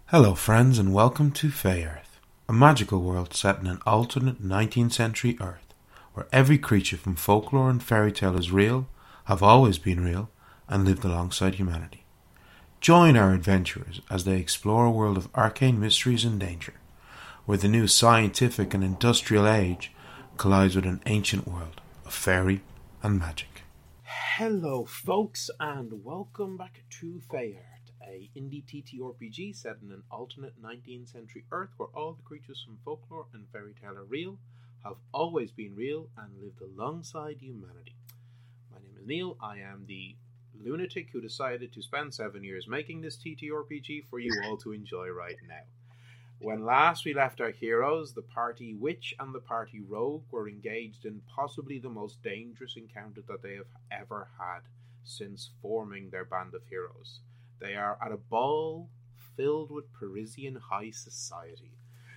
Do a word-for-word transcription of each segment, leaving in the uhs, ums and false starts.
Hello friends and welcome to Fey Earth, a magical world set in an alternate nineteenth century Earth, where every creature from folklore and fairy tale is real, have always been real, and lived alongside humanity. Join our adventurers as they explore a world of arcane mysteries and danger, where the new scientific and industrial age collides with an ancient world of fairy and magic. Hello folks and welcome back to Fey Earth, a indie T T R P G set in an alternate nineteenth century Earth where all the creatures from folklore and fairy tale are real, have always been real, and lived alongside humanity. My name is Neil. I am the lunatic who decided to spend seven years making this T T R P G for you all to enjoy right now. When last we left our heroes, the party witch and the party rogue were engaged in possibly the most dangerous encounter that they have ever had since forming their band of heroes. They are at a ball filled with Parisian high society.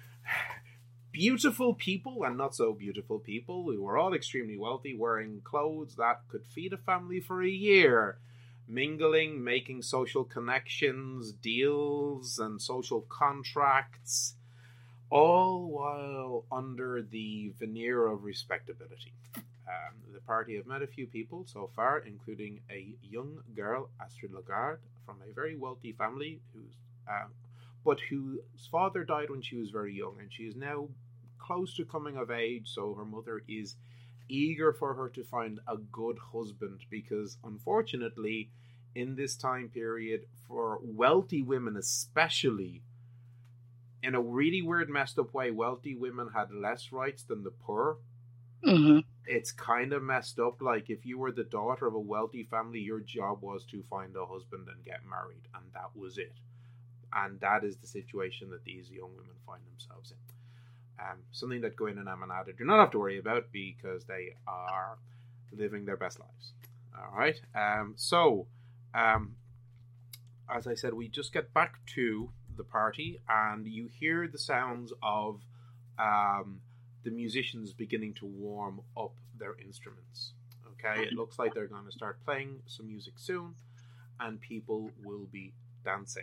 Beautiful people and not so beautiful people who were all extremely wealthy, wearing clothes that could feed a family for a year. Mingling, making social connections, deals, and social contracts, all while under the veneer of respectability. Um, the party have met a few people so far, including a young girl, Astrid Lagarde, from a very wealthy family, who's, uh, but whose father died when she was very young, and she is now close to coming of age, so her mother is eager for her to find a good husband, because unfortunately in this time period, for wealthy women especially, in a really weird messed up way, wealthy women had less rights than the poor. Mm-hmm. It's kind of messed up. Like, if you were the daughter of a wealthy family, your job was to find a husband and get married, and that was it. And that is the situation that these young women find themselves in. Um, something that Gwyn and Amanada do not have to worry about, because they are living their best lives. All right. Um, so, um, as I said, we just get back to the party, and you hear the sounds of um, the musicians beginning to warm up their instruments. Okay, it looks like they're going to start playing some music soon, and people will be dancing.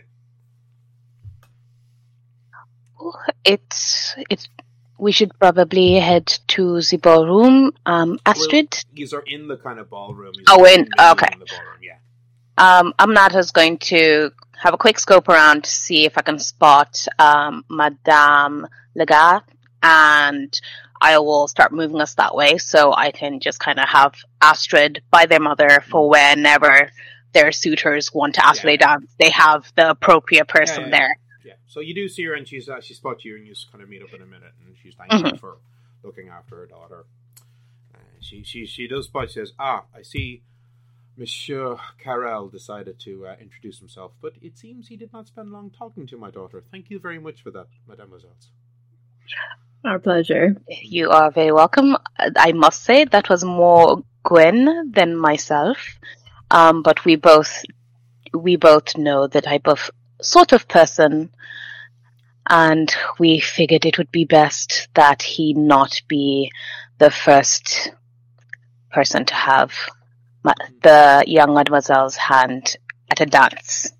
It's it's. We should probably head to the ballroom. Um, Astrid? Well, you are in the kind of ballroom. Oh, in, in okay. In the ballroom, yeah. Um, Amnata's going to have a quick scope around to see if I can spot um, Madame Lagarde, and I will start moving us that way so I can just kind of have Astrid by their mother for whenever their suitors want to ask yeah. they dance. They have the appropriate person yeah, yeah, there. Yeah. So you do see her, and she's uh, she spots you, and you just kind of meet up in a minute, and she's thanking mm-hmm. you for looking after her daughter. Uh, she she she does spot. She says, "Ah, I see. Monsieur Carrel decided to uh, introduce himself, but it seems he did not spend long talking to my daughter. Thank you very much for that, mademoiselles." Our pleasure. You are very welcome. I must say that was more Gwen than myself, um, but we both we both know the type of sort of person, and we figured it would be best that he not be the first person to have ma- the young mademoiselle's hand at a dance.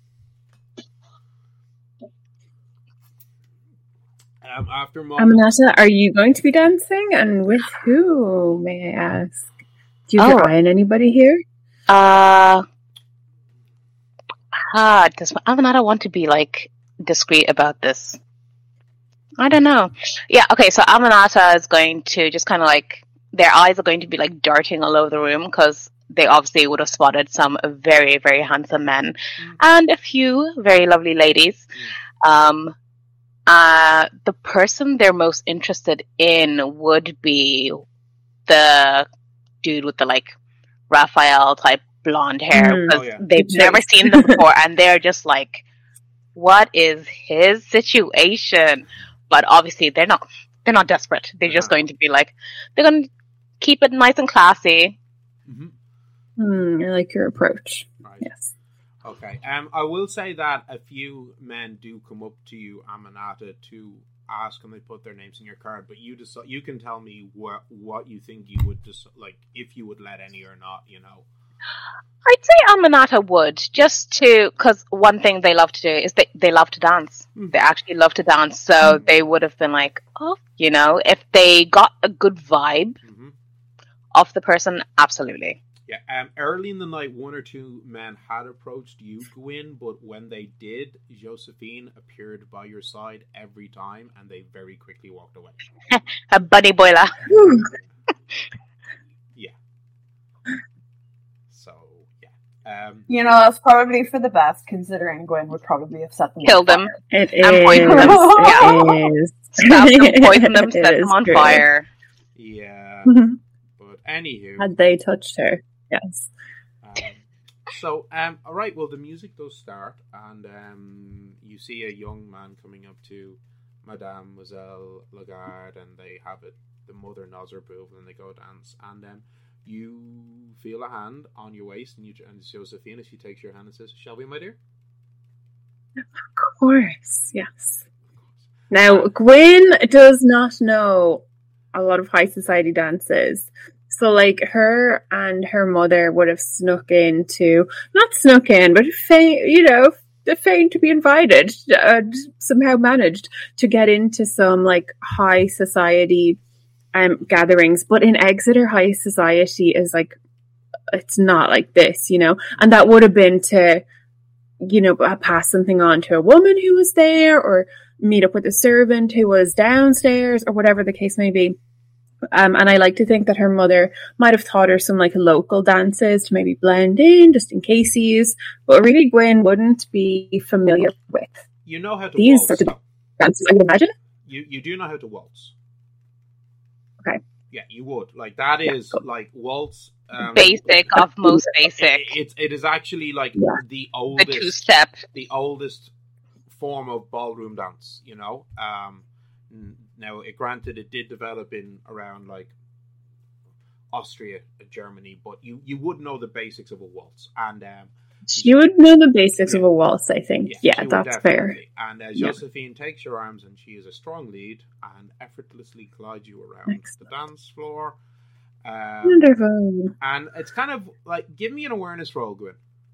Um, after Amanata, are you going to be dancing, and with who, may I ask? Do you have oh. your eye on anybody here? Uh, ah, does Amanata want to be, like, discreet about this? I don't know. Yeah, okay, so Amanata is going to just kind of, like, their eyes are going to be, like, darting all over the room, because they obviously would have spotted some very, very handsome men, mm. and a few very lovely ladies. Mm. Um... Uh, the person they're most interested in would be the dude with the, like, Raphael type blonde hair, because mm, oh, yeah. they've Good never choice. seen them before, and they're just like, what is his situation? But obviously they're not, they're not desperate. They're just going to be like, they're going to keep it nice and classy. Mm-hmm. Mm, I like your approach. Right. Yes. Okay, um, I will say that a few men do come up to you, Amanata, to ask and they put their names in your card, but you decide, you can tell me what what you think you would just like if you would let any or not, you know. I'd say Amanata would, just to, because one thing they love to do is they, they love to dance. Mm. They actually love to dance, so they would have been like, oh, you know, if they got a good vibe Mm-hmm. of the person, absolutely. Yeah, um, early in the night, one or two men had approached you, Gwyn, but when they did, Josephine appeared by your side every time, and they very quickly walked away. A bunny boiler. Yeah. So, yeah. Um, You know, that's probably for the best, considering Gwyn would probably have set them Kill on them. fire. It And is. poison them. It is. Stab them, poison them, It set them is on true. fire. yeah. But anywho. Had they touched her, yes. Um, so, um, all right. Well, the music does start, and um, you see a young man coming up to Madame Mademoiselle Lagarde, and they have it. The mother nods her approval, and they go dance. And um, you feel a hand on your waist, and you and Josephine, she takes your hand and says, "Shall we, my dear?" Of course, yes. Now, Gwyn does not know a lot of high society dances. So, like, her and her mother would have snuck into, not snuck in, but, fe- you know, feigned to be invited, uh, somehow managed to get into some, like, high society um, gatherings. But in Exeter, high society is, like, it's not like this, you know? And that would have been to, you know, pass something on to a woman who was there, or meet up with a servant who was downstairs, or whatever the case may be. Um, and I like to think that her mother might have taught her some like local dances to maybe blend in, just in cases. But really, Gwyn wouldn't be familiar with You know how to these waltz. sorts of dances, I would imagine. You you do know how to waltz. Okay. Yeah, you would. Like that Yeah, is cool. like waltz. Um, Basic of most basic. It, it, it is actually like Yeah. the The oldest, two step. the oldest form of ballroom dance. You know. Um, n- now, it granted, it did develop in around like Austria, Germany, but you you would know the basics of a waltz, and um, You would know the basics of a waltz, I think. Yeah, she would that's fair. definitely. And uh, Yeah. Josephine takes your arms, and she is a strong lead, and effortlessly glides you around Excellent. the dance floor. Um, Wonderful. and it's kind of like, give me an awareness roll, Gwyn.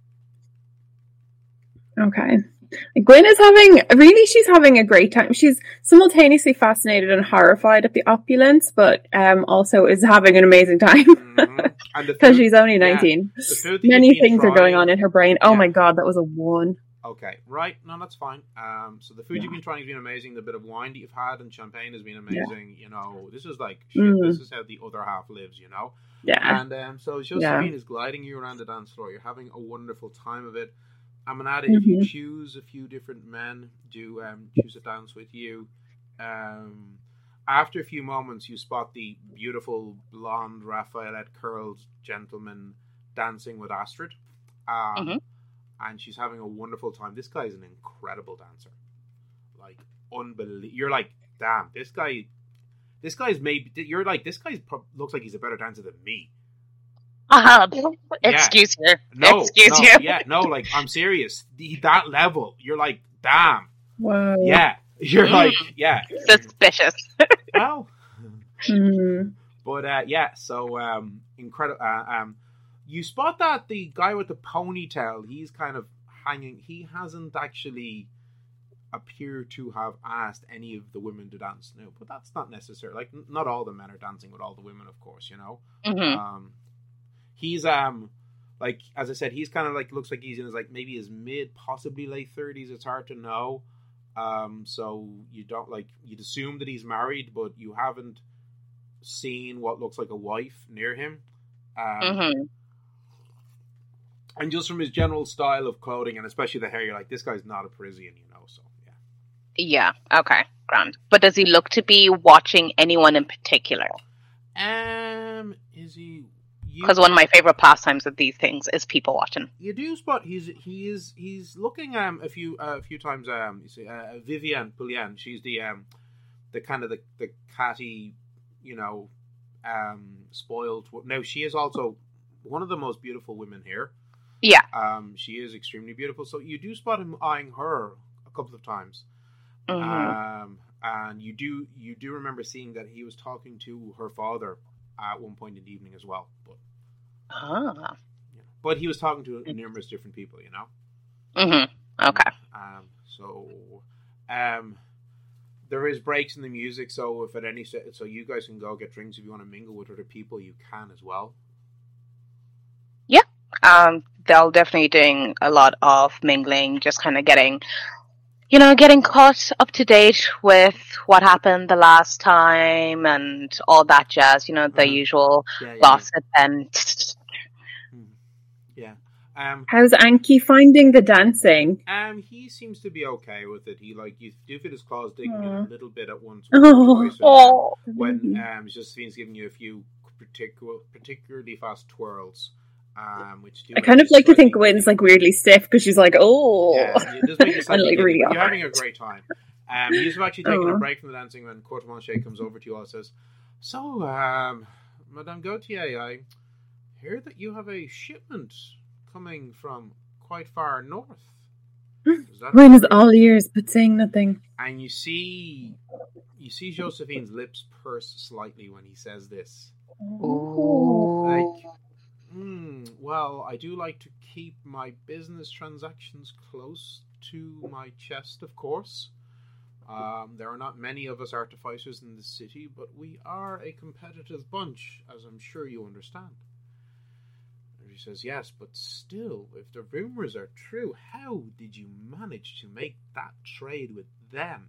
Okay. Gwyn is having, really, she's having a great time. She's simultaneously fascinated and horrified at the opulence, but um, also is having an amazing time Mhm. And the because food- she's only yeah, nineteen. the food that Many you've been things are going trying- on in her brain. Oh Yeah. my god, that was a one. Okay, right. No, that's fine. Um, so the food Yeah. you've been trying has been amazing. The bit of wine that you've had and champagne has been Yeah. amazing. You know, this is like shit. Mm. This is how the other half lives. You know. Yeah. And um, so Josephine is gliding you around the dance floor. You're having a wonderful time of it. Amanada, if you Mhm. choose a few different men to um, choose to dance with you, um, after a few moments, you spot the beautiful blonde Raphaelette curled gentleman dancing with Astrid. Um, Mhm. And she's having a wonderful time. This guy's an incredible dancer. Like, unbelievable. You're like, damn, this guy, this guy's maybe, you're like, this guy looks like he's a better dancer than me. Uh, excuse you. No, Excuse no, you. yeah, no, like, I'm serious. The, that level, you're like, damn. Whoa. Yeah. You're Mm. like, yeah. Suspicious. Well, Mm. but, uh, yeah, so, um, incredible. Uh, um, you spot that the guy with the ponytail, he's kind of hanging, he hasn't actually appeared to have asked any of the women to dance now, but that's not necessary. Like, n- not all the men are dancing with all the women, of course, you know. hmm Um, he's um, like as I said, he's kind of like looks like he's in his like maybe his mid, possibly late thirties. It's hard to know. Um, so you don't like you'd assume that he's married, but you haven't seen what looks like a wife near him. Um, hmm And just from his general style of clothing and especially the hair, you're like, this guy's not a Parisian, you know. So yeah. Yeah. Okay. Grand. But does he look to be watching anyone in particular? Um, is he? you- Because one of my favorite pastimes of these things is people watching. You do spot he's he is he's looking um a few uh, a few times um you see uh, Vivienne Poulian, she's the um the kind of the the catty, you know, um spoiled. Now she is also one of the most beautiful women here. Yeah. Um, she is extremely beautiful. So you do spot him eyeing her a couple of times. hmm Um, and you do you do remember seeing that he was talking to her father at one point in the evening as well. But ah. yeah. but he was talking to numerous different people, you know. Mm-hmm. Okay. Um, so, um, there is breaks in the music. So if at any se- so you guys can go get drinks if you want to mingle with other people, you can as well. Yeah. Um, they'll definitely doing a lot of mingling, just kind of getting, you know, getting caught up to date with what happened the last time and all that jazz. You know, the Uh-huh. usual Yeah, yeah, gossip and. yeah. Um, How's Anki finding the dancing? um, he seems to be okay with it. He like you do feel his claws digging in Aw. a little bit at once. Oh. Twice, and, um, Oh. when um, Josephine's giving you a few particular, particularly fast twirls, um, which do I kind make of you like to think slightly- Gwen's like weirdly stiff because she's like, oh, Yeah, it does make you and slightly like giddy, really but you're having a awkward. great time. Um, you've actually taken Aw. a break from the dancing when Courtemanche comes over to you all and says, "So, um, Madame Gautier, I hear that you have a shipment coming from quite far north." Is that Gwen is true? all ears but saying nothing. And you see, you see Josephine's lips purse slightly when he says this. Like, hmm, well, I do like to keep my business transactions close to my chest, of course. Um, there are not many of us artificers in the city, but we are a competitive bunch, as I'm sure you understand. And she says, yes, but still, if the rumors are true, how did you manage to make that trade with them?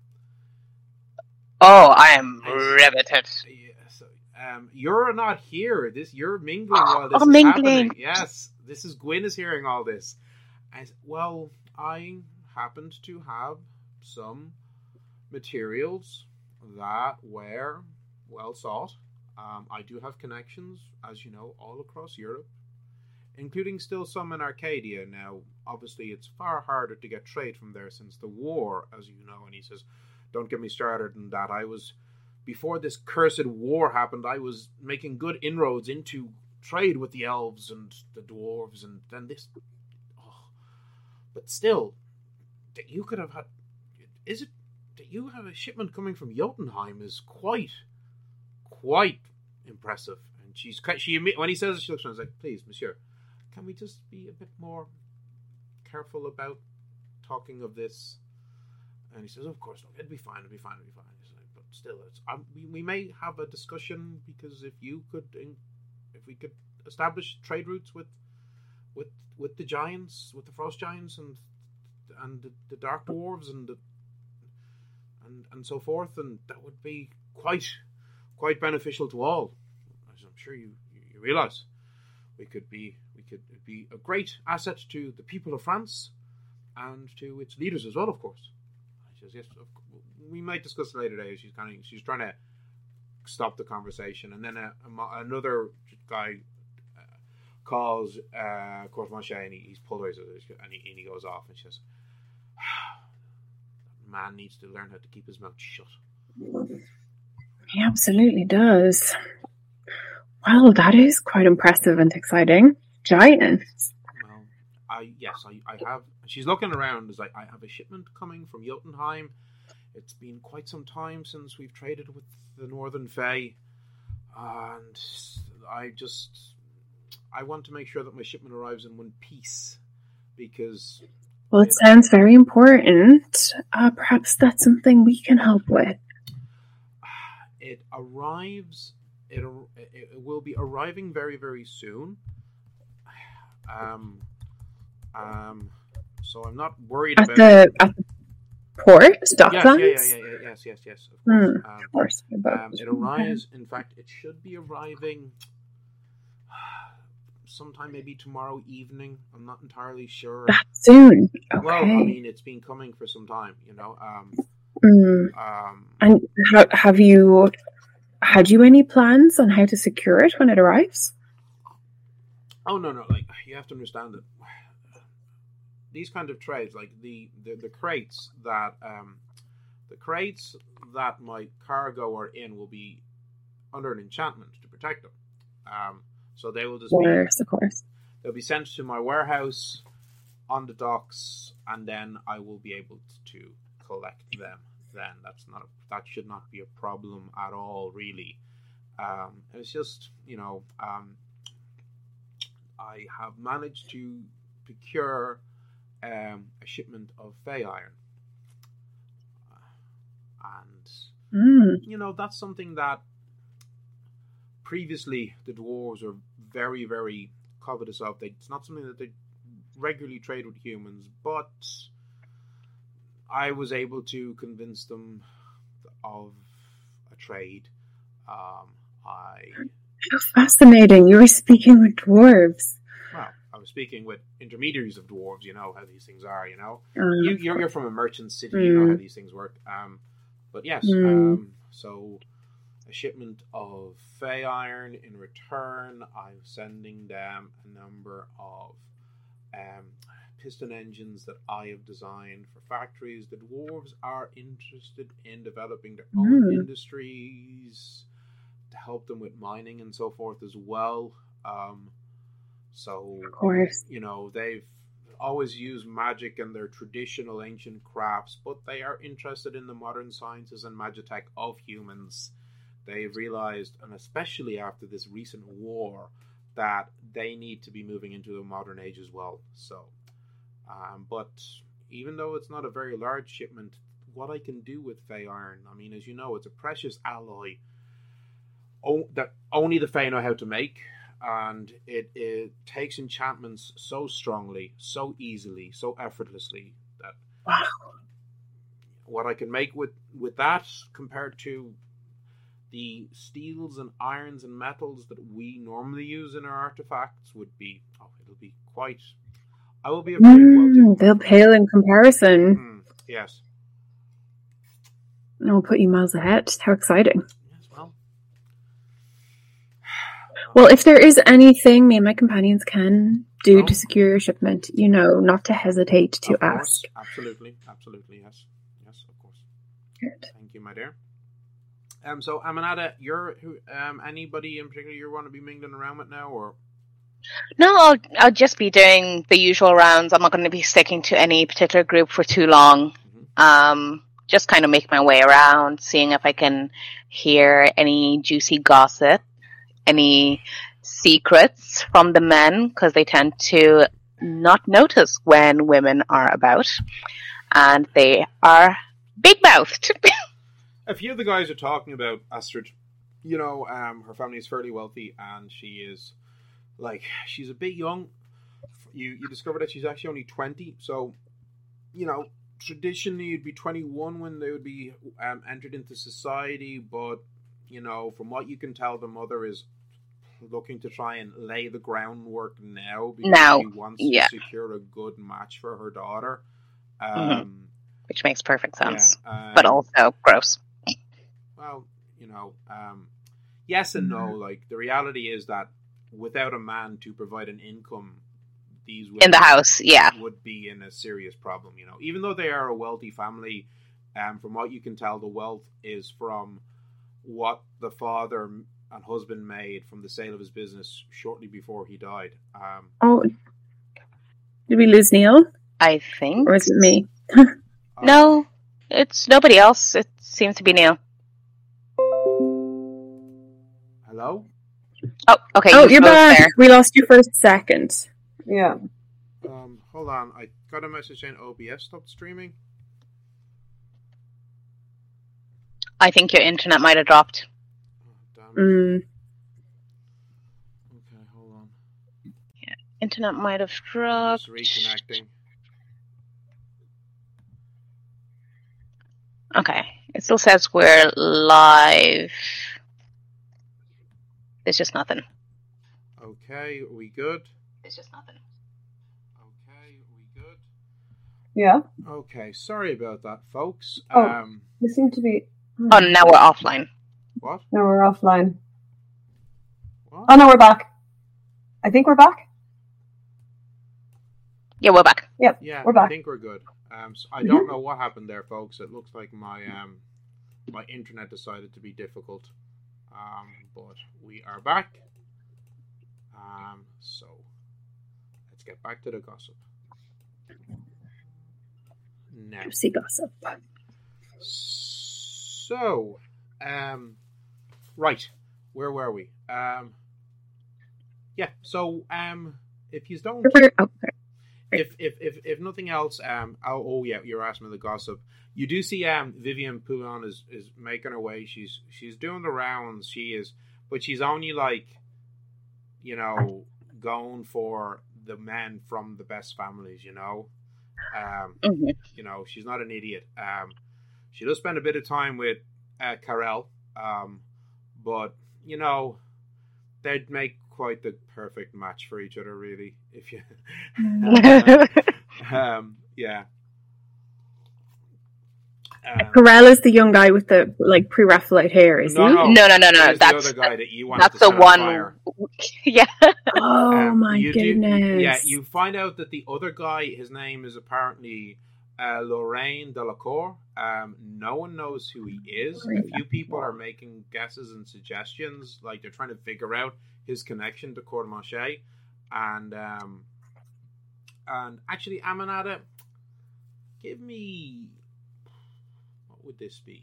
Oh, I am I see. riveted. Yeah, so, um, you're not here. This you're mingling while this Oh, is mingling. happening. Yes, this is Gwyn is hearing all this. I said, well, I happened to have some materials that were well sought. Um, I do have connections, as you know, all across Europe, including still some in Arcadia. Now, obviously, it's far harder to get trade from there since the war, as you know. And he says, don't get me started on that. I was, before this cursed war happened, I was making good inroads into trade with the elves and the dwarves, and then this. Oh. But still, that you could have had. Is it that you have a shipment coming from Jotunheim is quite, quite impressive. And she's she when he says it, she looks around and is like, please, monsieur, can we just be a bit more careful about talking of this? And he says, of course, no, it'll be fine, it'll be fine, it'll be fine. He's like, but still, it's, um, we, we may have a discussion, because if you could, if we could establish trade routes with, with, with the giants, with the frost giants, and and the, the dark dwarves, and the, and and so forth, and that would be quite, quite beneficial to all, as I'm sure you you realise. We could be, we could be a great asset to the people of France, and to its leaders as well, of course. She says, yes, we might discuss it later today. She's kind of, she's trying to stop the conversation. And then a, a, another guy uh, calls uh, Courtemanche, and he, he's pulled away, and he, and he goes off, and she says, that man needs to learn how to keep his mouth shut. He absolutely does. Well, that is quite impressive and exciting. Giants. Well, I yes, I, I have. She's looking around. Is like, I have a shipment coming from Jotunheim. It's been quite some time since we've traded with the Northern Fae, and I just I want to make sure that my shipment arrives in one piece, because Well, it sounds very important. Uh, perhaps that's something we can help with. it arrives. It it will be arriving very very soon. Um. Um. So I'm not worried At about the at the port, yes, Docklands? yeah, yeah, yeah, yeah, yes, yes, yes. Of course. Hmm, um, of course. um, it arrives. In fact, it should be arriving sometime maybe tomorrow evening. I'm not entirely sure. That soon. Okay. Well, I mean, it's been coming for some time, you know. Um, Mm. um, And ha- have you had you any plans on how to secure it when it arrives? oh no, no, like you have to understand that these kind of trades, like the, the, the crates that um, the crates that my cargo are in, will be under an enchantment to protect them. Um, so they will just Of be course, of course. they'll be sent to my warehouse on the docks, and then I will be able to collect them. Then that's not a, that should not be a problem at all, really. Um, it's just, you know, um, I have managed to procure um, a shipment of Fey iron. And, Mm. you know, that's something that previously the dwarves were very, very covetous of. They, it's not something that they regularly trade with humans, but I was able to convince them of a trade. Um, I How fascinating. You were speaking with dwarves. well, I was speaking with intermediaries of dwarves. You know how these things are. You know, Um, you, you're you're from a merchant city. You know Mm. how these things work. Um, but yes, Mm. um, so a shipment of Fey iron. In return, I'm sending them a number of um, piston engines that I have designed for factories. The dwarves are interested in developing their own Mm. industries to help them with mining and so forth as well. Um, so, Of course. you know, they've always used magic and their traditional ancient crafts, but they are interested in the modern sciences and magitech of humans. They've realized, and especially after this recent war, that they need to be moving into the modern age as well. So, um, but even though it's not a very large shipment, what I can do with Fey iron, I mean, as you know, it's a precious alloy o- that only the Fey know how to make, and it, it takes enchantments so strongly, so easily, so effortlessly that Wow. what I can make with, with that compared to the steels and irons and metals that we normally use in our artifacts would be, oh, it'll be quite, I will be a very wealthy Mm, woman. they'll pale in comparison. Mm, yes. I'll put you miles ahead. How exciting. Yes, well. Well, if there is anything me and my companions can do Oh. to secure your shipment, you know, not to hesitate to Of course, ask. absolutely, absolutely, yes. Yes, of course. Good. Thank you, my dear. Um, so Amanada, you're who? Um, anybody in particular you want to be mingling around with now, or No, I'll, I'll just be doing the usual rounds. I'm not going to be sticking to any particular group for too long. Mhm. Um, just kind of make my way around, seeing if I can hear any juicy gossip, any secrets from the men, because they tend to not notice when women are about, and they are big-mouthed. a few of the guys are talking about Astrid. You know, um, her family is fairly wealthy, and she is like she's a bit young. You you discover that she's actually only twenty, so you know. Traditionally, you'd be twenty-one when they would be um, entered into society, but you know, from what you can tell, the mother is looking to try and lay the groundwork now because Now, she wants yeah. to secure a good match for her daughter. Um, Mhm. Which makes perfect sense, yeah, um, but also gross. well, you know, um, yes and no. Mm-hmm. Like the reality is that without a man to provide an income, these women In the house, yeah. would be in a serious problem. You know, even though they are a wealthy family, um, from what you can tell, the wealth is from what the father and husband made from the sale of his business shortly before he died. Um, Oh, did we lose Neil? I think. Or is it me? uh, No, it's nobody else. It seems to be Neil. Hello? Oh, okay. Oh, you you're froze back. there. We lost you for a second. Yeah. Um, hold on. I got a message saying O B S stopped streaming. I think your internet might have dropped. Oh, damn it. Mm. Okay, hold on. Internet might have Just dropped. reconnecting. Okay. It still says we're live. There's just nothing. Okay, are we good? There's just nothing. Okay, are we good? Yeah. Okay, sorry about that, folks. Oh. Um, We seem to be. Oh, now we're offline. what? No, we're offline. What? Oh, no, we're back. I think we're back. Yeah, we're back. Yep. Yeah, We're I back. think we're good. Um, so I Mhm. don't know what happened there, folks. It looks like my um, my internet decided to be difficult. Um, but we are back. Um, so let's get back to the gossip. Now, Juicy gossip. so, um, right, where were we? Um, yeah, so um, if you don't, Oh, if if if if nothing else, um, oh, oh yeah, you're asking me the gossip. You do see um Vivian Poulin is is making her way. She's she's doing the rounds. She is, but she's only like, you know, going for the men from the best families. You know, um, Mhm. you know, she's not an idiot. Um, she does spend a bit of time with uh, Carell, um, but you know, they'd make quite the perfect match for each other, really. If you, um, yeah. Um, Carell is the young guy with the like pre-Raphaelite hair, is no, he? no, No, no, no, no. here's That's the other guy that you wanted that's to the set on one. fire. Yeah. Oh Um, my you do- goodness! yeah, you find out that the other guy, his name is apparently uh, Lorraine Delacour. Um, no one knows who he is. A few people are making guesses and suggestions, like they're trying to figure out his connection to Courtemanche. And um, and actually, Aminata, give me, what would this be?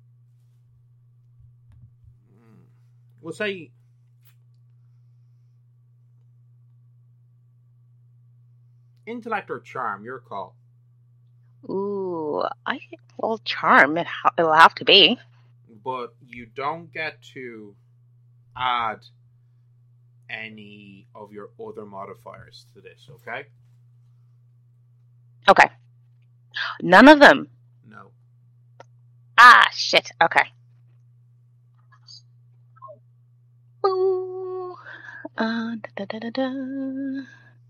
Hmm. We'll say intellect or charm. Your call. Ooh, I well, charm. It ha- it'll have to be. But you don't get to add any of your other modifiers to this, okay? Okay. None of them. No. Ah, shit. Okay. Ooh. Uh, da, da, da, da, da.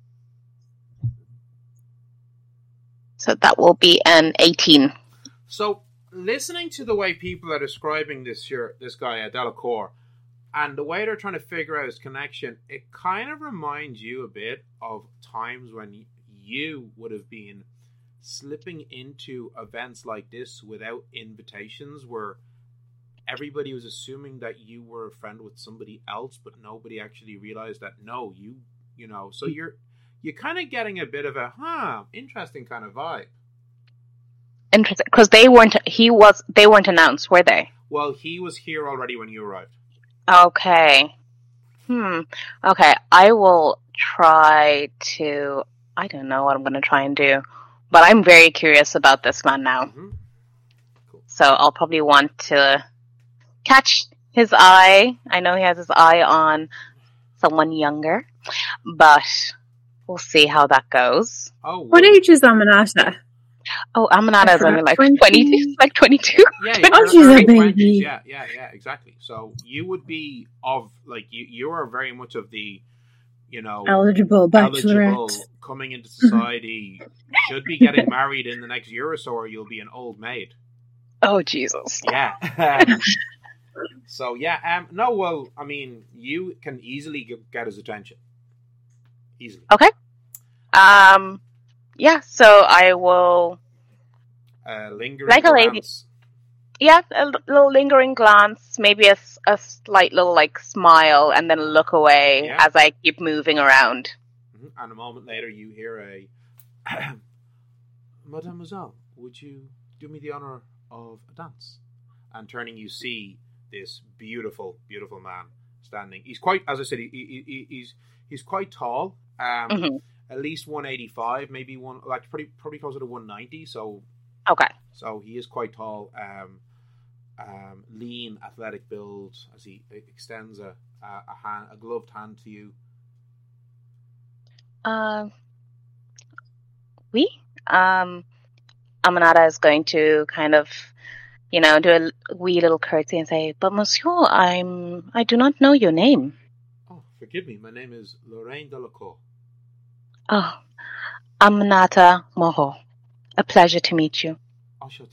So that will be an eighteen. So, listening to the way people are describing this here, this guy, uh, Delacour, and the way they're trying to figure out his connection, it kind of reminds you a bit of times when you would have been slipping into events like this without invitations, where everybody was assuming that you were a friend with somebody else, but nobody actually realized that, no, you, you know, so you're, you're kind of getting a bit of a, huh, interesting kind of vibe. Interesting, because they weren't. He was. They weren't announced, were they? Well, he was here already when you arrived. Okay. Hmm. Okay. I will try to. I don't know what I'm going to try and do, but I'm very curious about this man now. Mm-hmm. Cool. So I'll probably want to catch his eye. I know he has his eye on someone younger, but we'll see how that goes. Oh, What well, age is Aminata? Oh, Aminata is only like twenty? twenty, like twenty-two. yeah, you're Oh, in she's her a early baby. twenties. Yeah, yeah, yeah, exactly. So you would be of like you. You are very much of the, you know, Eligible bachelorette. eligible coming into society. Should be getting married in the next year or so, or you'll be an old maid. Oh, Jesus. Yeah. Um, so yeah, um, no, well, I mean, you can easily get, get his attention. Easily. Okay. Um, yeah, so I will, Uh, lingering Like a lady. glance. yeah, a l- little lingering glance, maybe a, s- a slight little, like, smile, and then look away Yeah. as I keep moving around. Mhm. And a moment later, you hear a, Mademoiselle, would you do me the honor of a dance? And turning, you see this beautiful, beautiful man standing. He's quite, as I said, he, he, he, he's he's quite tall. Um, Mhm. At least one eighty-five, maybe one, like pretty, probably closer to one ninety. So, Okay. so he is quite tall. Um, um, lean, athletic build. As he extends a a, a hand, a gloved hand to you. Um, we? Um, Aminata is going to kind of, you know, do a l- wee little curtsy and say, "But Monsieur, I'm, I do not know your name." Oh, forgive me. My name is Lorraine Delacour. Oh, Aminata Moho. A pleasure to meet you. Enchanté.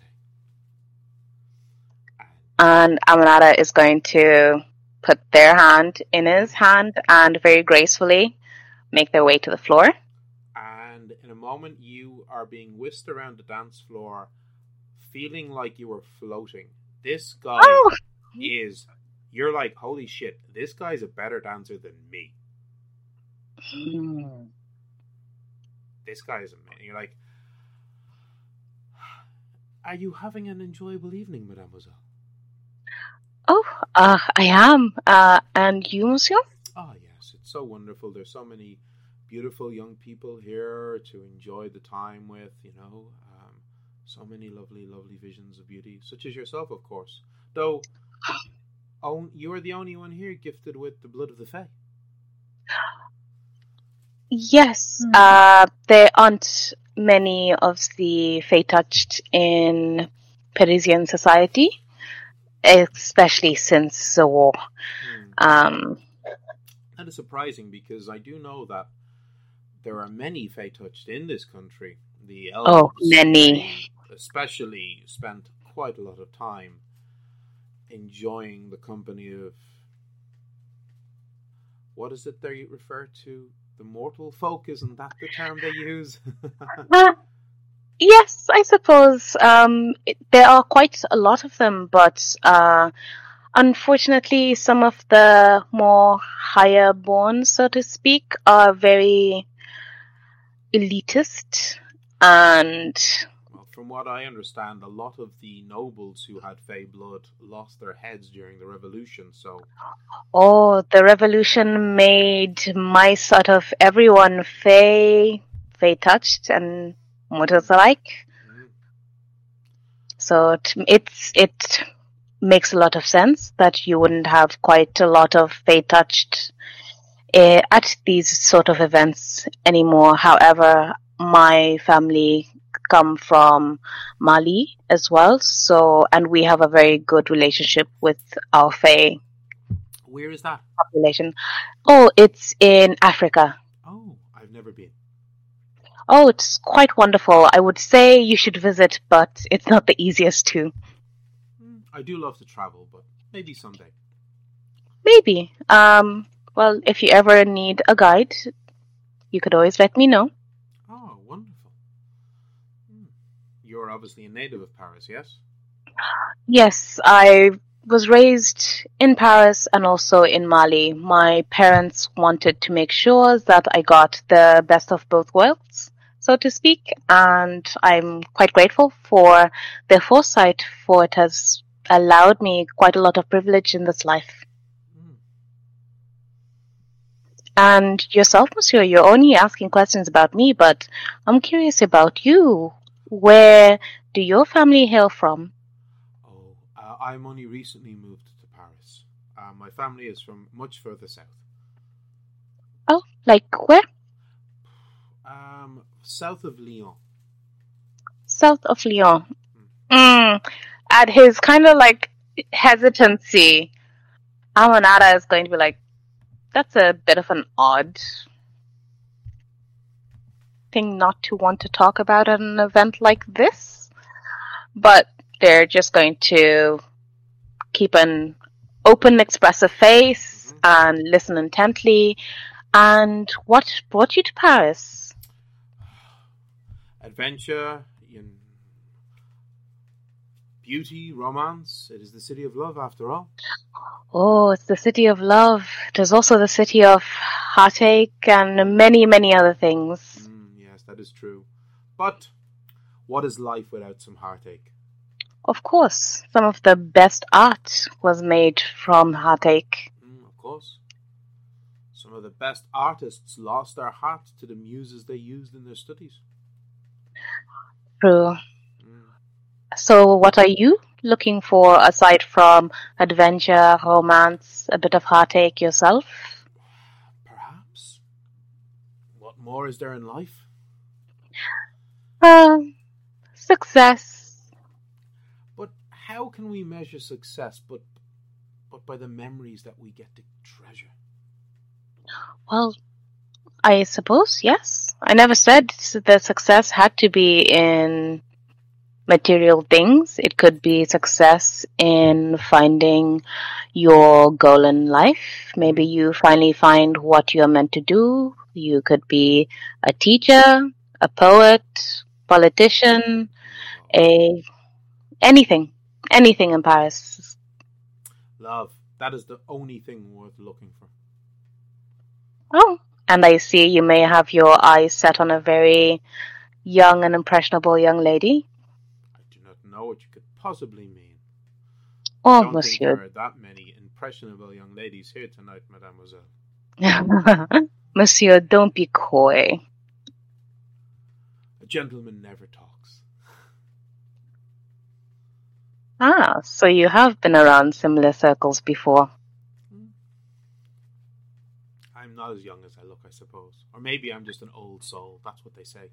And Aminata is going to put their hand in his hand and very gracefully make their way to the floor. And in a moment, you are being whisked around the dance floor, feeling like you are floating. This guy Oh! is, you're like, holy shit, this guy's a better dancer than me. Hmm. This guy is amazing. You're like, are you having an enjoyable evening, mademoiselle? Oh, uh, I am. Uh, and you, Monsieur? Ah, yes, it's so wonderful. There's so many beautiful young people here to enjoy the time with, you know. Um, so many lovely, lovely visions of beauty, such as yourself, of course. Though, oh, you are the only one here gifted with the blood of the Fae. Yes, Hmm. uh, there aren't many of the Fae touched in Parisian society, especially since the war. Hmm. Um, That is surprising because I do know that there are many Fae touched in this country. The elves, oh, many. they especially, spent quite a lot of time enjoying the company of, what is it they refer to? The mortal folk, isn't that the term they use? Uh, yes, I suppose um, it, there are quite a lot of them, but uh, unfortunately, some of the more higher born, so to speak, are very elitist and Well, from what I understand, a lot of the nobles who had Fae blood lost their heads during the revolution, so oh, the revolution made mice out of everyone, Fae, Fae touched, and mortals alike. mm, So it, it's it makes a lot of sense that you wouldn't have quite a lot of Fae touched uh, at these sort of events anymore. However, my family come from Mali as well, so and we have a very good relationship with our Fae where is that? population. Oh, it's in Africa. Oh, I've never been. Oh, it's quite wonderful. I would say you should visit, but it's not the easiest to. Mm, I do love to travel, but maybe someday. Maybe. Um, well, if you ever need a guide, you could always let me know. Oh, wonderful. Mm. You're obviously a native of Paris, yes? Yes, I was raised in Paris and also in Mali. My parents wanted to make sure that I got the best of both worlds, so to speak, and I'm quite grateful for their foresight, for it has allowed me quite a lot of privilege in this life. Mm. And yourself, monsieur, you're only asking questions about me, but I'm curious about you. Where do your family hail from? Oh, uh, I'm only recently moved to Paris. Uh, my family is from much further south. Oh, like where? Um, south of Lyon. South of Lyon. Mm. At his kind of like hesitancy, Amanada is going to be like, that's a bit of an odd thing not to want to talk about at an event like this. But they're just going to keep an open, expressive face Mhm. and listen intently. And what brought you to Paris? Adventure, in beauty, romance. It is the city of love, after all. Oh, it's the city of love. It is also the city of heartache and many, many other things. Mm, yes, that is true. But what is life without some heartache? Of course, some of the best art was made from heartache. Mm, of course. Some of the best artists lost their hearts to the muses they used in their studies. True. Mm. So what are you looking for aside from adventure, romance, a bit of heartache yourself? Perhaps. What more is there in life? Uh, success. But how can we measure success but but by the memories that we get to treasure? Well, I suppose, yes. I never said that success had to be in material things. It could be success in finding your goal in life. Maybe you finally find what you're meant to do. You could be a teacher, a poet, politician, a anything. Anything in Paris. Love. That is the only thing worth looking for. Oh, and I see you may have your eyes set on a very young and impressionable young lady. I do not know what you could possibly mean. Oh, I don't think monsieur. there are that many impressionable young ladies here tonight, mademoiselle. Monsieur, don't be coy. A gentleman never talks. Ah, so you have been around similar circles before. I'm not as young as I look, I suppose. Or maybe I'm just an old soul. That's what they say.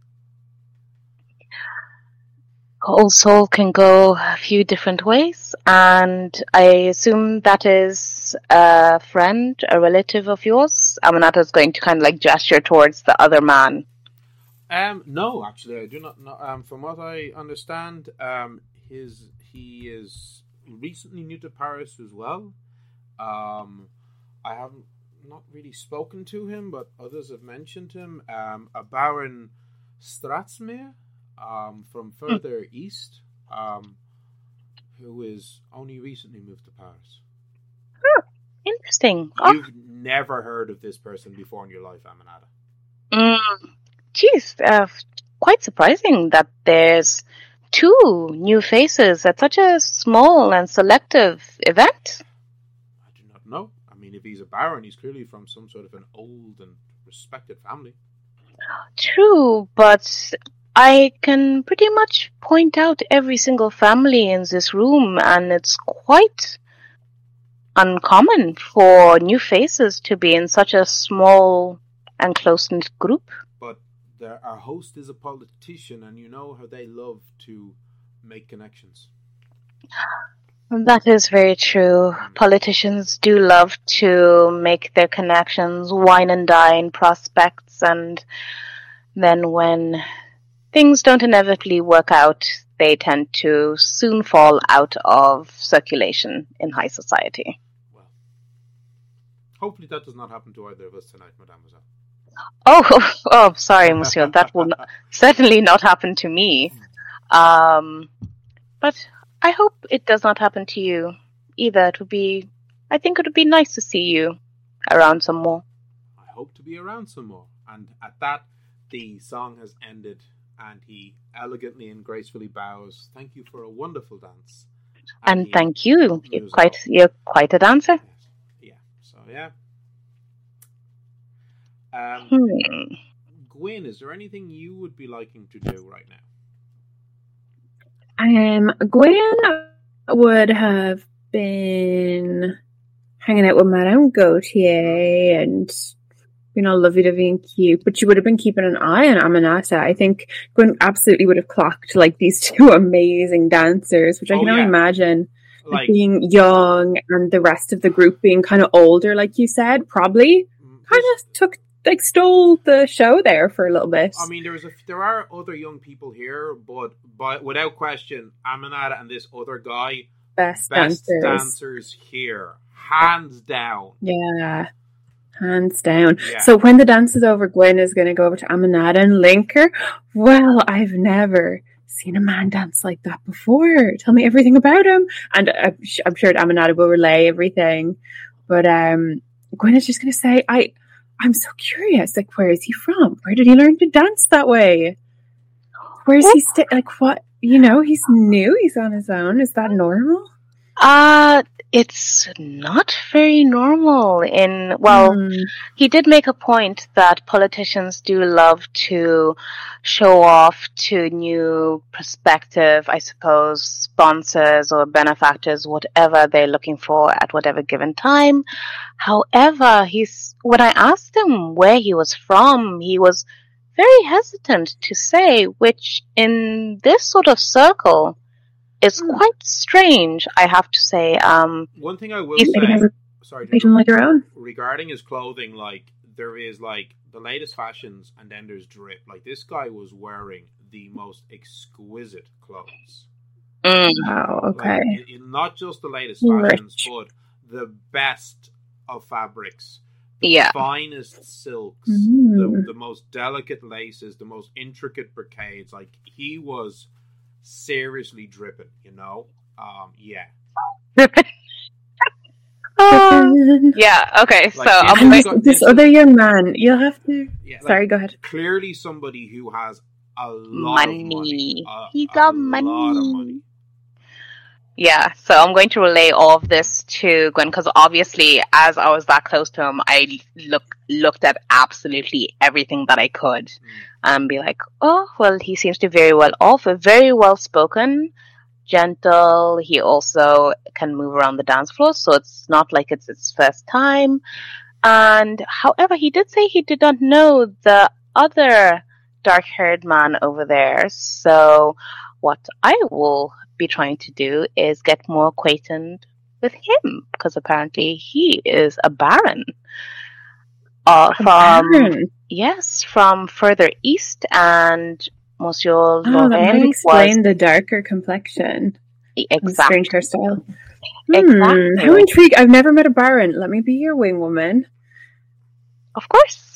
Old soul can go a few different ways, and I assume that is a friend, a relative of yours. Aminata is going to kind of like gesture towards the other man. Um, no, actually, I do not know. Um, from what I understand, um, his he is recently new to Paris as well. Um, I haven't not really spoken to him, but others have mentioned him. Um, a Baron Stratsmere. Um, from further mm. east, um, who is only recently moved to Paris. Oh, interesting. You've oh. never heard of this person before in your life, Aminata. Mm, geez, uh, quite surprising that there's two new faces at such a small and selective event. I do not know. I mean, if he's a baron, he's clearly from some sort of an old and respected family. True, but I can pretty much point out every single family in this room, and it's quite uncommon for new faces to be in such a small and close-knit group. But there, our host is a politician, and you know how they love to make connections. That is very true. Politicians do love to make their connections, wine and dine prospects, and then when things don't inevitably work out, they tend to soon fall out of circulation in high society. Well, hopefully that does not happen to either of us tonight, Mademoiselle. Oh, oh, sorry, Monsieur. That will not, certainly not happen to me. Um, but I hope it does not happen to you either. It would be, I think it would be nice to see you around some more. I hope to be around some more. And at that, the song has ended. And he elegantly and gracefully bows. Thank you for a wonderful dance. And, and thank you. You're quite, you're quite a dancer. Yes. Yeah. So yeah. Um, hmm. Gwyn, is there anything you would be liking to do right now? Um, Gwyn would have been hanging out with Madame Gautier and being all lovey-dovey and cute, but she would have been keeping an eye on Aminata. I think Gwyn absolutely would have clocked like these two amazing dancers, which I oh, can yeah. only imagine like, being young and the rest of the group being kind of older, like you said, probably kind of took like stole the show there for a little bit. I mean, there's a there are other young people here, but but without question, Aminata and this other guy, best, best dancers. dancers here, hands down. Yeah. Hands down. Yeah. So when the dance is over, Gwyn is going to go over to Aminata and link her. Well, I've never seen a man dance like that before. Tell me everything about him. And I'm, I'm sure Aminata will relay everything. But um, Gwyn is just going to say, I, I'm so curious. Like, where is he from? Where did he learn to dance that way? Where's he stay? Like, what? You know, he's new. He's on his own. Is that normal? Uh, it's not very normal in, well, mm. he did make a point that politicians do love to show off to new prospective, I suppose, sponsors or benefactors, whatever they're looking for at whatever given time. However, he's, when I asked him where he was from, he was very hesitant to say, which in this sort of circle is quite strange, I have to say. Um, One thing I will say, sorry, like your own. regarding his clothing, like there is like the latest fashions, and then there's drip. Like this guy was wearing the most exquisite clothes. Mm. Oh, okay. Like, it, it, not just the latest fashions, Rich. but the best of fabrics. The yeah. finest silks, mm. the, the most delicate laces, the most intricate brocades. Like he was seriously dripping, you know? Um, yeah. uh, yeah, okay, like, so I'm this, this, this other young man, you'll have to... Yeah, like, Sorry, go ahead. Clearly somebody who has a lot money. of money. A, he a got money. Lot of money. Yeah, so I'm going to relay all of this to Gwen because obviously, as I was that close to him, I look looked at absolutely everything that I could, Mm. and be like, "Oh, well, he seems to be very well off, very well spoken, gentle. He also can move around the dance floor, so it's not like it's his first time." And however, he did say he did not know the other dark-haired man over there. So what I will be trying to do is get more acquainted with him, because apparently he is a baron. Uh, A from baron? yes, from further east, and Monsieur Oh, that might Lorraine explain was the darker complexion. And the exactly strange hairstyle. Hmm, exactly. how intrigued. I've never met a baron. Let me be your wing woman. Of course,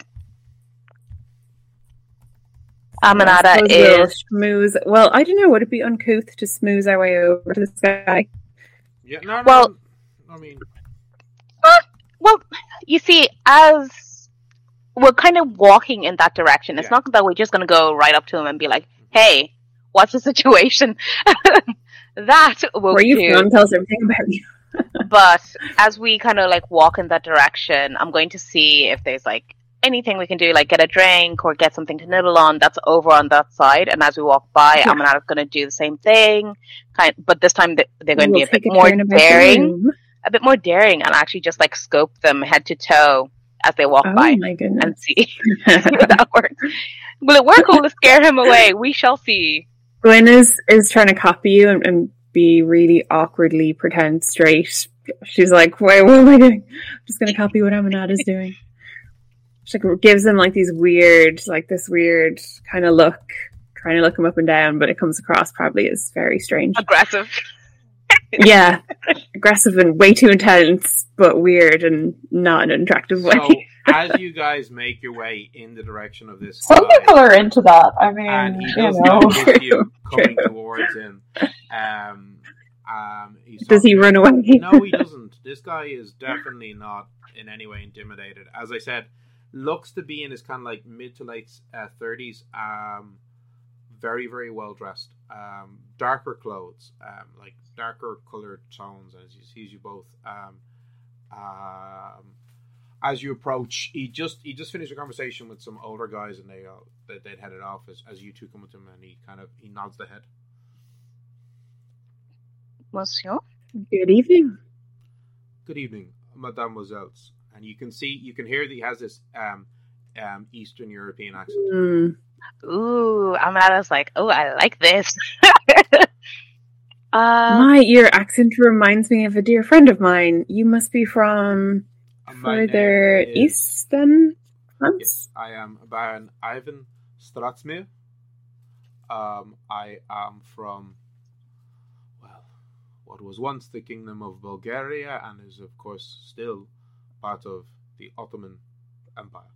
I Aminata suppose we'll is schmooze. Well, I don't know. Would it be uncouth to smooth our way over to this guy? Yeah, no, no. Well- I mean, Uh, well, you see, as we're kind of walking in that direction, it's Yeah. not that we're just going to go right up to him and be like, "Hey, what's the situation?" That will Where are you do. from? Tell us everything about you. But as we kind of like walk in that direction, I'm going to see if there's like anything we can do, like get a drink or get something to nibble on that's over on that side. And as we walk by, Yeah. I'm not going to do the same thing. Kind, but this time th- they're going to We'll be a bit take a more turn about the daring, room. a bit more daring, and actually just like scope them head to toe as they walk Oh by my goodness. and see, see if that works. Will it work or will it scare him away? We shall see. Gwen is, is trying to copy you and, and be really awkwardly pretend straight. She's like, wait, what am I doing? I'm just going to copy what Aminata's doing. She like, gives him like these weird, like this weird kind of look, trying to look him up and down, but it comes across probably as very strange. Aggressive. Yeah, aggressive and way too intense, but weird and not in an attractive way. so as you guys make your way in the direction of this Some guy, people are into that. I mean, and he you does know. notice you True, coming true. towards him. Um, um, he's Does he talking- run away? No, he doesn't. This guy is definitely not in any way intimidated. As I said, looks to be in his kind of like mid to late uh, thirties. Um, very, very well dressed. Um, darker clothes, um, like darker colored tones, as he sees you both. Um, um, as you approach, he just he just finished a conversation with some older guys, and they uh, they they'd headed off as, as you two come up to him, and he kind of he nods the head. Monsieur? Good evening. Good evening, mademoiselles. And you can see, you can hear that he has this um, um, Eastern European accent. Mm. Ooh, Aminata's like, oh, I like this. uh, My, your accent reminds me of a dear friend of mine. You must be from And my name further is- east than France? Yes, I am Baron Ivan Stratsmir. Um, I am from, well, what was once the Kingdom of Bulgaria and is, of course, still part of the Ottoman Empire.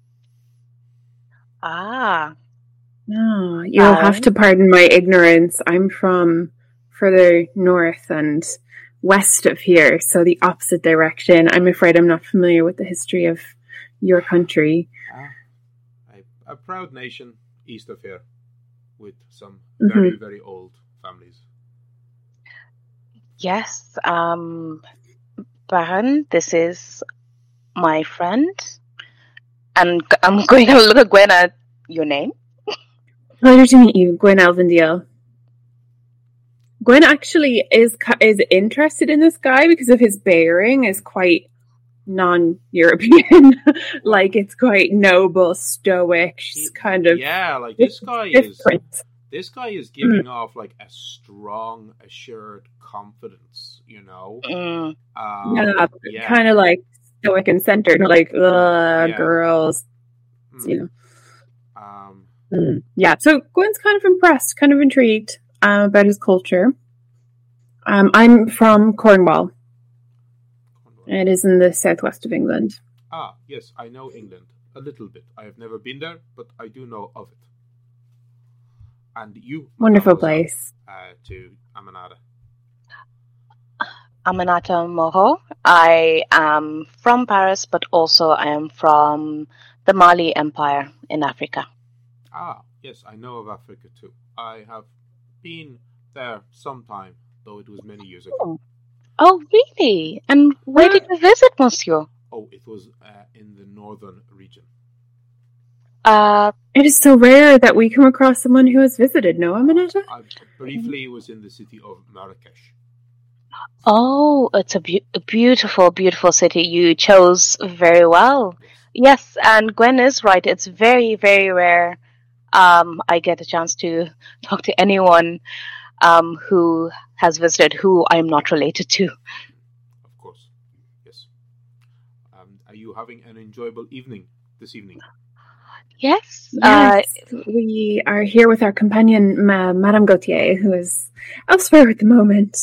ah, No, you'll Um, have to pardon my ignorance. I'm from further north and west of here, so the opposite direction. I'm afraid I'm not familiar with the history of your country. Ah, a, a proud nation east of here with some Mm-hmm. very, very old families. yes, um, Baron, this is my friend. And g- I'm going to look at Gwen at your name. Pleasure to meet you, Gwen Alvendale. Gwen actually is ki- is interested in this guy because of his bearing is quite non-European. Like it's quite noble, stoic. She's kind of Yeah, like this guy is different. this guy is giving off like a strong, assured confidence, you know? Mm, Um, Yeah, yeah. kind of like stoic and centered, like uh, Yeah. girls, Mm. you know. Um, Mm. Yeah, so Gwen's kind of impressed, kind of intrigued um, about his culture. Um, I'm from Cornwall. It is in the southwest of England. ah, yes, I know England a little bit. I have never been there, but I do know of it. And you, Wonderful mademoiselle, place. uh, to Aminata. Aminata Moho. I am from Paris, but also I am from the Mali Empire in Africa. Ah, yes, I know of Africa too. I have been there sometime though it was many years ago. Oh, really? And where did you visit, Monsieur? Oh, it was uh, in the northern region. Uh, It is so rare that we come across someone who has visited, no, Aminata? I briefly was in the city of Marrakesh. oh, it's a, be- a beautiful, beautiful city. You chose very well. Yes, and Gwen is right. It's very, very rare. Um, I get a chance to talk to anyone um, who has visited who I'm not related to. Of course, yes. Um, are you having an enjoyable evening this evening? Yes. Uh, Yes, we are here with our companion, Ma- Madame Gauthier, who is elsewhere at the moment.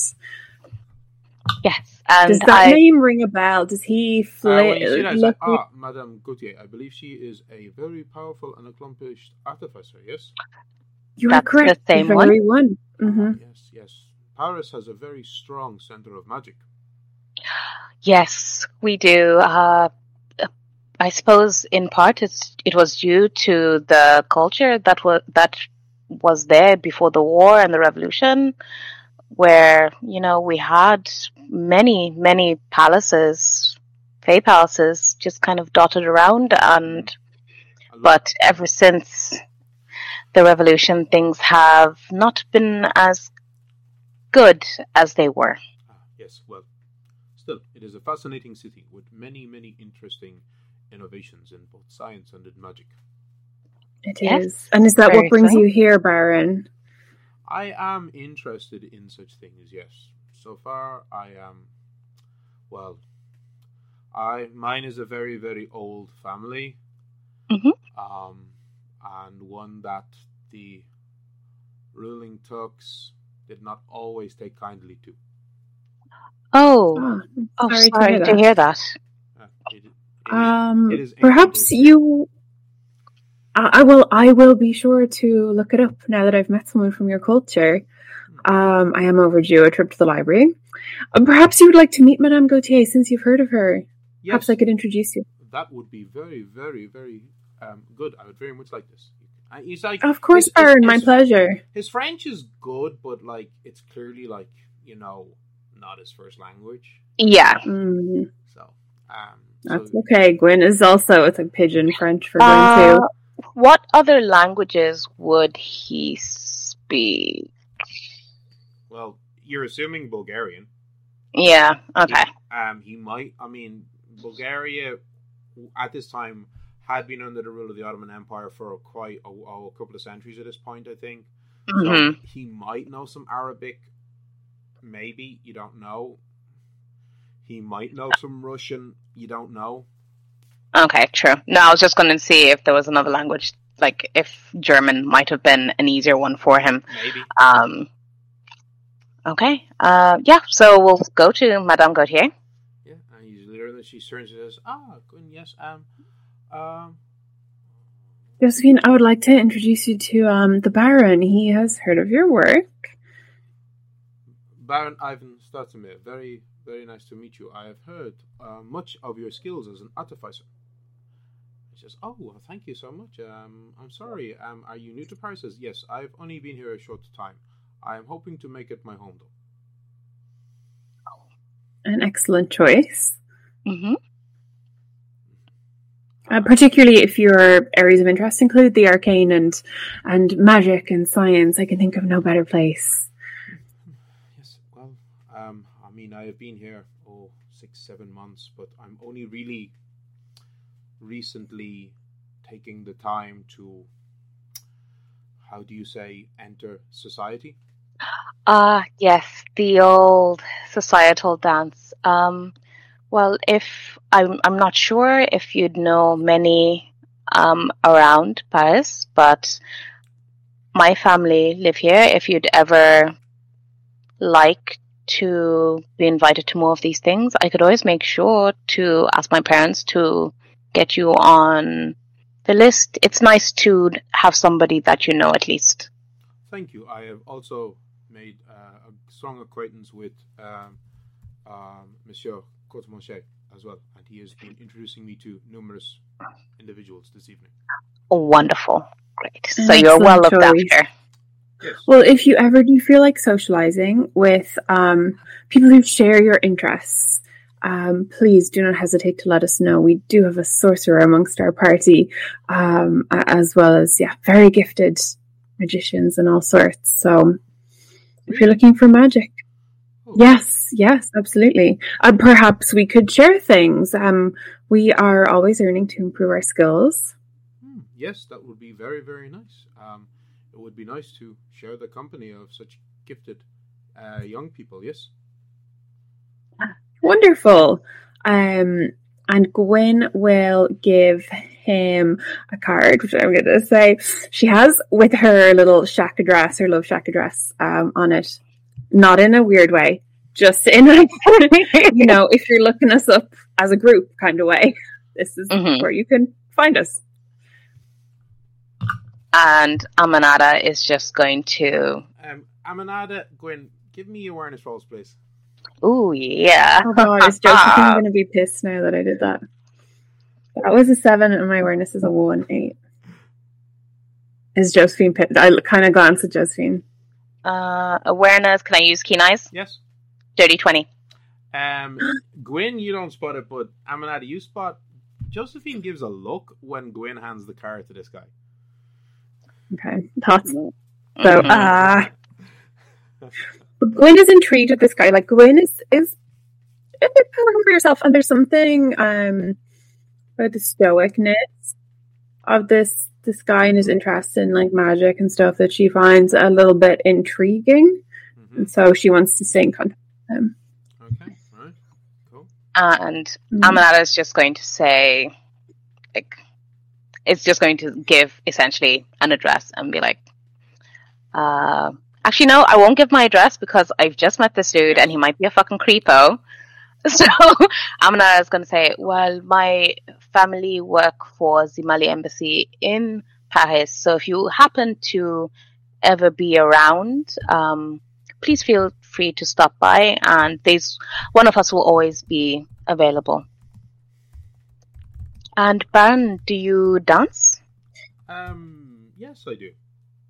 yes. And Does that I, name ring a bell? Does he Uh, flit? when you see that, it's look like, ah, Madame Gauthier, I believe she is a very powerful and accomplished artificer, yes? you are That's the correct. The same one? very one. hmm Yes, yes. Paris has a very strong center of magic. yes, we do. Uh, I suppose in part it's, it was due to the culture that was that was there before the war and the revolution, where you know we had many many palaces, fey palaces, just kind of dotted around. And A lot- but ever since the revolution, things have not been as good as they were. Ah, yes, well, still, it is a fascinating city with many, many interesting innovations in both science and in magic. It Yes, is. And is that very what brings so. you here, Baron? I am interested in such things, yes. So far, I am, well, I mine is a very, very old family, Mhm. um, and one that the ruling Turks did not always take kindly to. Oh, Oh, oh, sorry, sorry, to hear that. Uh, it, it is- Um, it is ancient perhaps history. you. I I will. I will be sure to look it up now that I've met someone from your culture. Um, I am overdue a trip to the library. Uh, perhaps you would like to meet Madame Gauthier since you've heard of her. Yes, Perhaps I could introduce you. that would be very, very, very um, good. I would very much like this. Uh, he's like, Of course, his- his- Baron. My his- pleasure. His French is good, but like it's clearly like you know not his first language. yeah. Mm, So, um, that's so okay. Gwen is also it's like pidgin French for Gwen Uh, too. what other languages would he speak? well, you're assuming Bulgarian. Yeah. Okay. Um, he might. I mean, Bulgaria at this time had been under the rule of the Ottoman Empire for quite a, a couple of centuries at this point, I think. hmm So he might know some Arabic. Maybe you don't know. He might know some Russian. You don't know. Okay. True. No, I was just going to see if there was another language, like if German might have been an easier one for him. Maybe. Um. Okay. Uh. Yeah. So we'll go to Madame Gauthier. Yeah. And he's literally she turns and says, "Ah, good. Yes. Um. Um. Josephine, I would like to introduce you to um the Baron. He has heard of your work. Baron Ivan Statomir, very, very nice to meet you. I have heard uh, much of your skills as an artificer." He says, "Oh, well, thank you so much. Um, I'm sorry. Um, are you new to Paris?" He says, "Yes, I've only been here a short time. I am hoping to make it my home, though." An excellent choice. Mm-hmm. Uh, particularly if your areas of interest include the arcane and and magic and science, I can think of no better place. Yes, well, um, I mean, I have been here, oh, six, seven months, but I'm only really recently taking the time to, how do you say, enter society? Ah, yes, the old societal dance. Um, well, if I'm, I'm not sure if you'd know many um, around Paris, but my family live here. If you'd ever like to be invited to more of these things, I could always make sure to ask my parents to get you on the list. It's nice to have somebody that you know at least. Thank you. I have also made uh, a strong acquaintance with um, um, Monsieur Courtemanche as well, and he has been introducing me to numerous individuals this evening. Wonderful. Great. An So you're well excellent looked choice. after. Yes. Well, if you ever do feel like socializing with um, people who share your interests, um, please do not hesitate to let us know. We do have a sorcerer amongst our party, um, as well as, yeah, very gifted magicians and all sorts. So if you're looking for magic, Oh. yes, yes, absolutely. Uh, perhaps we could share things. Um, we are always learning to improve our skills. Hmm, yes, that would be very, very nice. Um, it would be nice to share the company of such gifted uh, young people, yes? Wonderful. Um, and Gwyn will give him a card, which I'm going to say she has with her little shack address, her love shack address um, on it. Not in a weird way, just in a, you know, if you're looking us up as a group kind of way, this is Mhm. where you can find us. And Amanada is just going to. Um, Amanada, Gwyn, give me awareness rolls, please. Ooh, yeah. Oh god, is Josephine going to be pissed now that I did that? That was a seven and my awareness is a one, eight. Is Josephine pissed? I kind of glanced at Josephine. Uh, awareness. Can I use keen eyes? Yes. Dirty twenty. Um, Gwyn, you don't spot it, but Amanada, you spot. Josephine gives a look when Gwyn hands the card to this guy. Okay, thoughts. So, Mhm. uh, but Gwyn is intrigued with this guy. Like, Gwyn is, is a bit powerful for yourself, and there's something um about the stoicness of this this guy and his interest in like magic and stuff that she finds a little bit intriguing, Mm-hmm. and so she wants to stay in contact with him. Okay, right, cool. And Mhm. Amanada is just going to say, like, it's just going to give essentially an address and be like, uh, actually, no, I won't give my address because I've just met this dude and he might be a fucking creepo. So Amanada is going to say, well, my family work for the Mali embassy in Paris. So if you happen to ever be around, um, please feel free to stop by, and there's one of us will always be available. And Baron, do you dance? Um, yes, I do.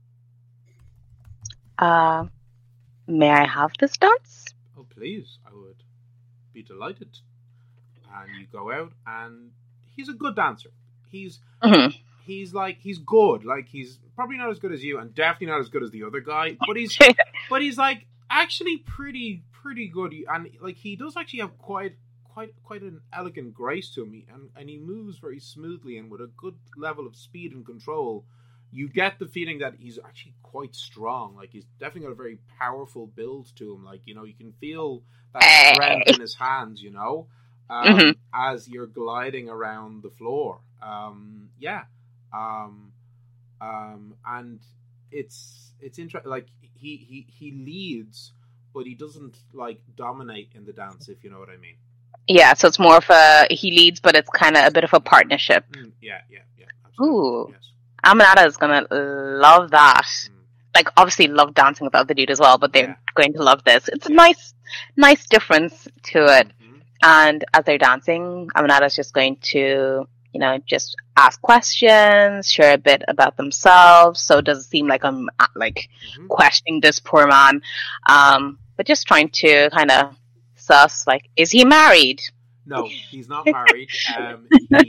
Uh, may I have this dance? Oh, please, I would be delighted. And you go out, and he's a good dancer. He's Mhm. he's like he's good. Like he's probably not as good as you, and definitely not as good as the other guy. But he's but he's like actually pretty pretty good. And like he does actually have quite quite quite an elegant grace to him, He- and and he moves very smoothly and with a good level of speed and control. You get the feeling that he's actually quite strong. Like he's definitely got a very powerful build to him. Like, you know, you can feel that strength in his hands, you know, um, Mhm. as you're gliding around the floor. Um, yeah. Um, um, and it's it's interesting. Like he, he, he leads, but he doesn't like dominate in the dance, if you know what I mean. Yeah, so it's more of a he leads, but it's kind of a bit of a partnership. Mm, yeah, yeah, yeah. Absolutely. Ooh. Yes. Amanada is gonna love that. Mm. Like, obviously, love dancing with the other dude as well, but they're Yeah. going to love this. It's a Yeah. nice, nice difference to it. Mhm. And as they're dancing, Amanada's just going to, you know, just ask questions, share a bit about themselves. So it doesn't seem like I'm uh, like Mhm. questioning this poor man, um, but just trying to kind of suss, like, is he married? No, he's not married. Um,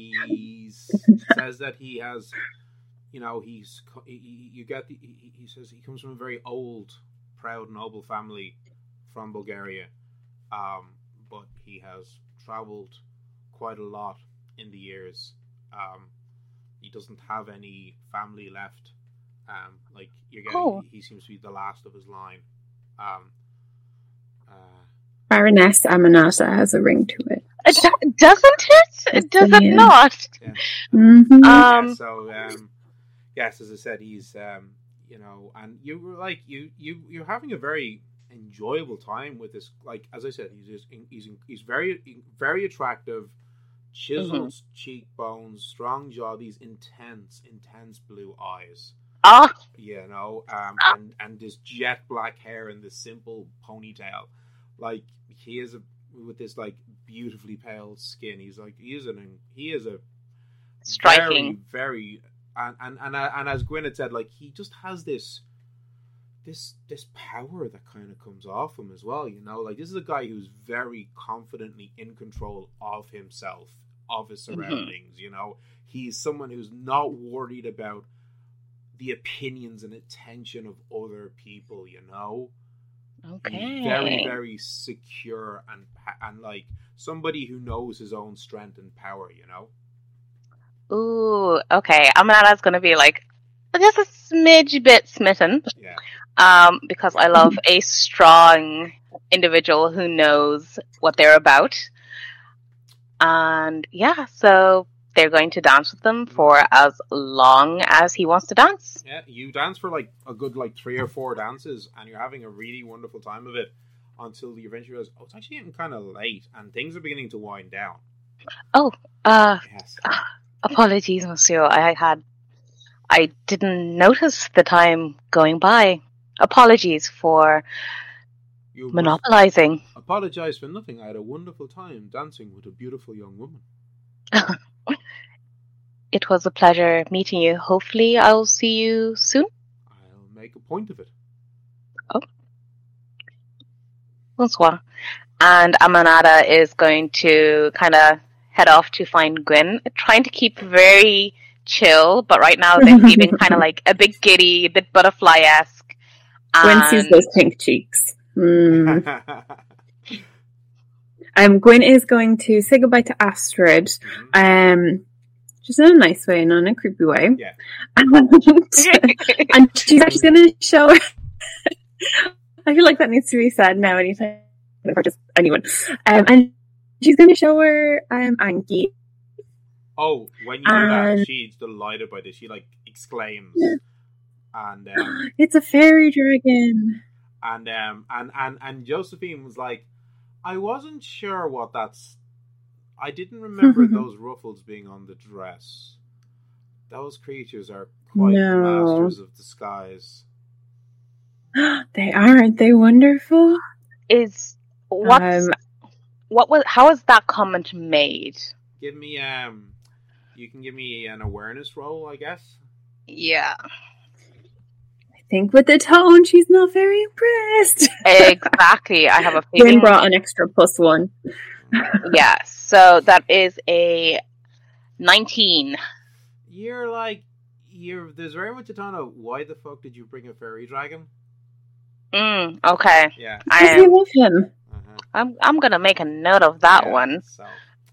he says that he has, you know, he's he, you get the, he, he says he comes from a very old, proud, noble family from Bulgaria, um, but he has travelled quite a lot in the years. Um, he doesn't have any family left. Um, like you're getting, Oh. he, he seems to be the last of his line. Um, uh, Baroness Amanata has a ring to it. Uh, do- doesn't it? Yes, Does it yeah. not? yeah. Mm-hmm. Um, yeah, so um, yes, as I said, he's um, you know, and you were like you you you're having a very enjoyable time with this. Like as I said, he's just, he's he's very very attractive, chiseled cheekbones, strong jaw, these intense intense blue eyes. Ah, You know, um, and and this jet black hair and this simple ponytail. Like he is a with this like beautifully pale skin. He's like he is an he is a striking. very very and and and, uh, and as Gwyn had said, like he just has this this this power that kind of comes off him as well, you know? Like, this is a guy who's very confidently in control of himself, of his surroundings, mm-hmm. you know? He's someone who's not worried about the opinions and attention of other people, you know? Okay. He's very, very secure and, and like, somebody who knows his own strength and power, you know? Ooh, okay. Aminata's gonna be like, just a smidge bit smitten. Yeah. Um, because I love a strong individual who knows what they're about. And yeah, so they're going to dance with them for as long as he wants to dance. Yeah, you dance for like a good like three or four dances and you're having a really wonderful time of it until you eventually realize, oh, it's actually getting kind of late and things are beginning to wind down. Oh, uh, yes. uh apologies, monsieur. I had, I didn't notice the time going by. Apologies for you monopolizing. Apologize for nothing. I had a wonderful time dancing with a beautiful young woman. It was a pleasure meeting you. Hopefully I'll see you soon. I'll make a point of it. Oh. Bonsoir. And Aminata is going to kind of head off to find Gwyn, trying to keep very chill, but right now they're feeling kind of like a bit giddy, a bit butterfly-esque. Gwyn sees those pink cheeks. Mm. um, Gwyn is going to say goodbye to Astrid, mm-hmm. um, just in a nice way, not in a creepy way. Yeah. And, and she's actually going to show her. I feel like that needs to be said now anytime, or just anyone. Um, and she's going to show her um, Anki. Oh, when you do and, that, she's delighted by this. She, like, exclaims. Yeah. And um, it's a fairy dragon. And um and, and and Josephine was like, I wasn't sure what that's. I didn't remember those ruffles being on the dress. Those creatures are quite no. masters of disguise. They aren't they wonderful? Is what um, what was how is that comment made? Give me um, you can give me an awareness roll, I guess. Yeah. I think with the tone, she's not very impressed. Exactly. I have a feeling. Gwyn brought an extra plus one. Yeah, so that is a nineteen. You're like, you're. There's very much a tone of, why the fuck did you bring a fairy dragon? Mm, okay. Yeah. I love him. Uh-huh. I'm, I'm going to make a note of that yeah, one. So.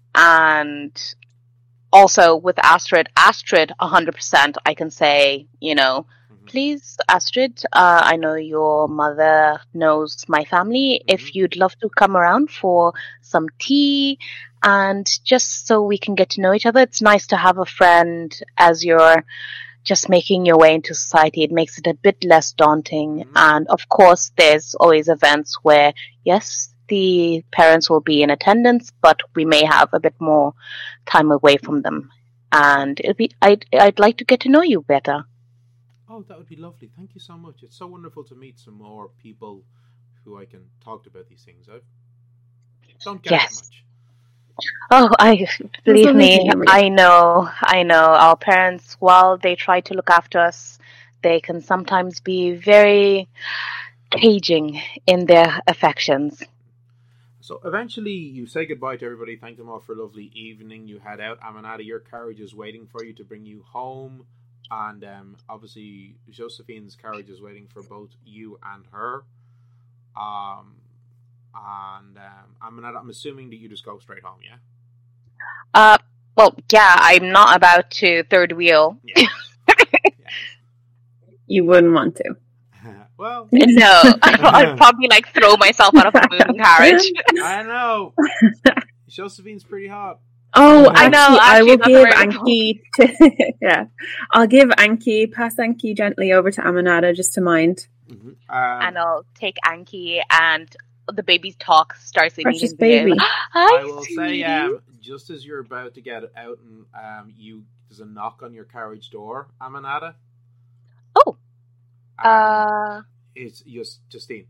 And also with Astrid, Astrid, one hundred percent, I can say, you know, please, Astrid, uh, I know your mother knows my family. Mm-hmm. If you'd love to come around for some tea and just so we can get to know each other, it's nice to have a friend as you're just making your way into society. It makes it a bit less daunting. Mm-hmm. And of course, there's always events where, yes, the parents will be in attendance, but we may have a bit more time away from them. And it'll be, I'd, I'd like to get to know you better. Oh, that would be lovely. Thank you so much. It's so wonderful to meet some more people who I can talk to about these things. I don't get yes. it much. Oh, I believe me, I know, I know. Our parents, while they try to look after us, they can sometimes be very caging in their affections. So eventually you say goodbye to everybody, thank them all for a lovely evening. You head out. Aminata, your carriage is waiting for you to bring you home. And um, obviously, Josephine's carriage is waiting for both you and her. Um, and um, I'm not, I'm assuming that you just go straight home, yeah? Uh, well, yeah, I'm not about to third wheel. Yeah. yeah. You wouldn't want to. Well, no, I'd probably like throw myself out of the moving carriage. I know. Josephine's pretty hot. Oh, I Anki, know. I will give Anki to, yeah. I'll give Anki, pass Anki gently over to Aminata just to mind. Mm-hmm. Um, and I'll take Anki and the baby's talk starts Precious baby. Hi, I will say, um, just as you're about to get out and um, you there's a knock on your carriage door, Aminata. Oh. Um, uh. It's just Justine.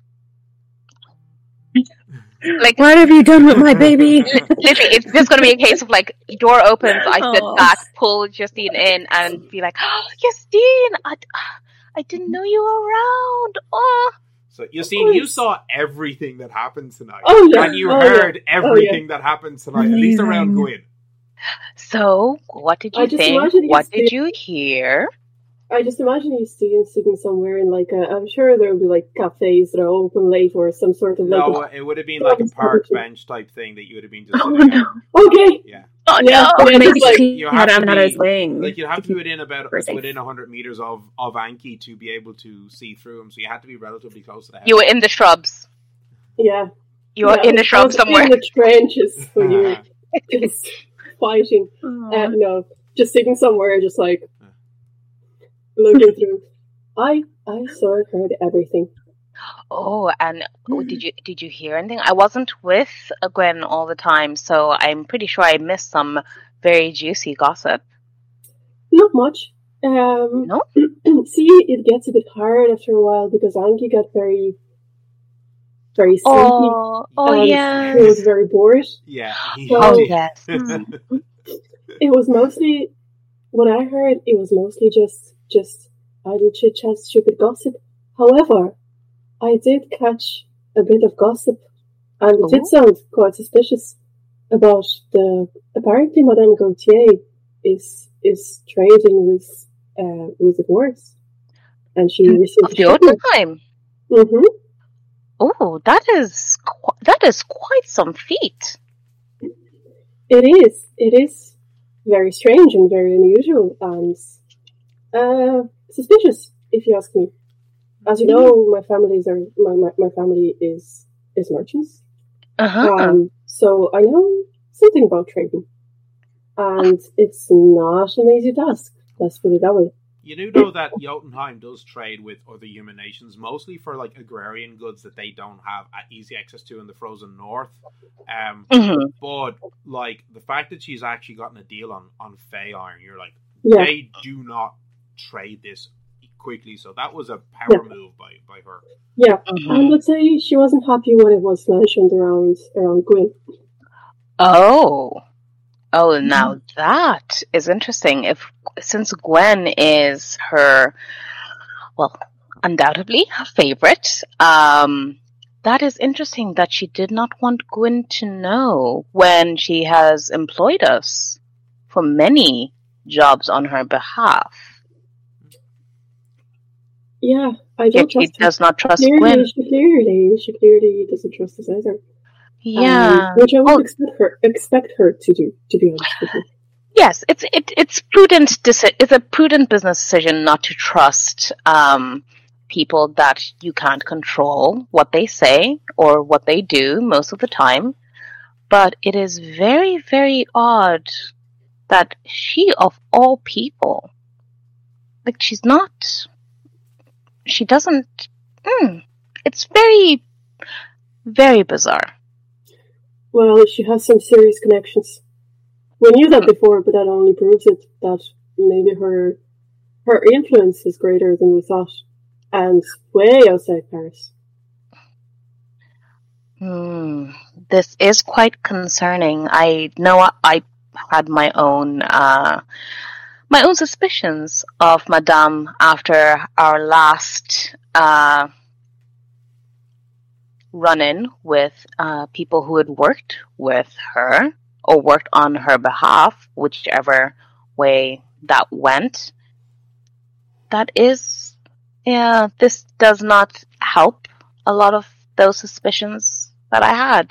Like, what have you done with my baby? Literally, it's just going to be a case of like, door opens, I sit oh. back, pull Justine in, and be like, oh, Justine, I, I didn't know you were around. Oh, So you see, you saw everything that happened tonight. Oh, yeah. And you Oh, heard yeah. everything Oh, yeah. that happened tonight, at least around Amazing. Gwyn. so what did I you just think? imagine you What did stay- you hear? I just imagine you sitting, sitting somewhere in like a, I'm sure there will be like cafes that are open late or some sort of like. No, a- it would have been like a park bench type thing that you would have been just Oh sitting no! at. Okay. Yeah. Oh Yeah, no! but Or maybe it's like, he you had have to Amanada's be- wing. Like you'd have to be within about Or safe. within one hundred meters of, of Anki to be able to see through him, so you had to be relatively close to the house. You were in the shrubs. Yeah. You were Yeah, in the I shrubs was somewhere. In the trenches when you were just fighting. Uh, no, just sitting somewhere, just like looking through. I I saw and heard everything. Oh, and oh, did you did you hear anything? I wasn't with uh, Gwen all the time, so I'm pretty sure I missed some very juicy gossip. Not much. Um, No? See, it gets a bit hard after a while because Anki got very, very sleepy. Oh, oh and yeah. he was very bored. Yeah. he Oh, did. yes. It was mostly, what I heard, it was mostly just just idle chit chat, stupid gossip. However, I did catch a bit of gossip, and it did Ooh. sound quite suspicious about the. Apparently, Madame Gautier is is trading with uh, with the dwarves, and she received Of the Jotunheim. Mm-hmm. Oh, that is qu- that is quite some feat. It is. It is very strange and very unusual and uh, suspicious, if you ask me. As you know, my families are my, my, my family is is merchants, Uh-huh. um, so I know something about trading, and it's not an easy task. Let's put it that way. You do know that Jotunheim does trade with other human nations, mostly for like agrarian goods that they don't have a- easy access to in the frozen north. Um, Mhm. but like the fact that she's actually gotten a deal on on Fey Iron, you're like, Yeah, they do not trade this quickly. So that was a power move by by her. yeah. Mhm. And let's say she wasn't happy when it was mentioned around around Gwyn. Oh. Oh, now that is interesting. If since Gwen is her, well, undoubtedly her favorite, um, that is interesting that she did not want Gwen to know when she has employed us for many jobs on her behalf. Yeah, I Yet don't she trust her. does not trust Clearly, Gwen. she clearly, she clearly doesn't trust us either. Yeah. Um, which I would Oh. expect her expect her to do, to be honest with you. Yes, it's it, it's prudent. Deci- it's a prudent business decision not to trust um, people that you can't control what they say or what they do most of the time. But it is very, very odd that she, of all people, like she's not. She doesn't. Mm, it's very, very bizarre. Well, she has some serious connections. We knew that before, but that only proves it that maybe her her influence is greater than we thought, and way outside Paris. Hmm, this is quite concerning. I know I, I had my own uh, my own suspicions of Madame after our last uh, run-in with uh, people who had worked with her or worked on her behalf, whichever way that went. That is, yeah, this does not help a lot of those suspicions that I had.